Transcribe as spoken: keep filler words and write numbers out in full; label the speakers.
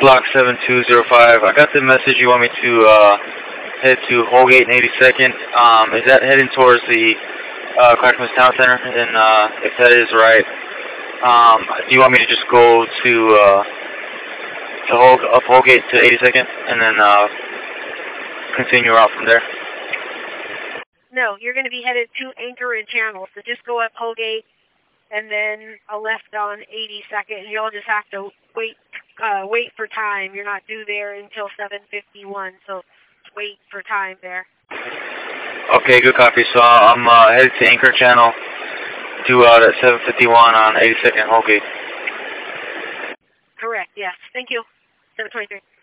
Speaker 1: Block seven two zero five. I got the message you want me to uh, head to Holgate and eighty-second. Um, is that heading towards the uh, Clackamas Town Center? And uh, if that is right, um, do you want me to just go to uh, to Hol up Holgate to eighty-second and then uh, continue out from there?
Speaker 2: No, you're going to be headed to Anchor and Channel, so just go up Holgate and then a left on eighty-second. You'll just have to wait uh, wait for time. You're not due there until seven fifty-one, so wait for time there.
Speaker 1: Okay, good copy. So I'm uh, headed to Anchor Channel, due out at seven fifty-one on eighty-second Holgate.
Speaker 2: Correct, yes. Thank you. seven twenty-three.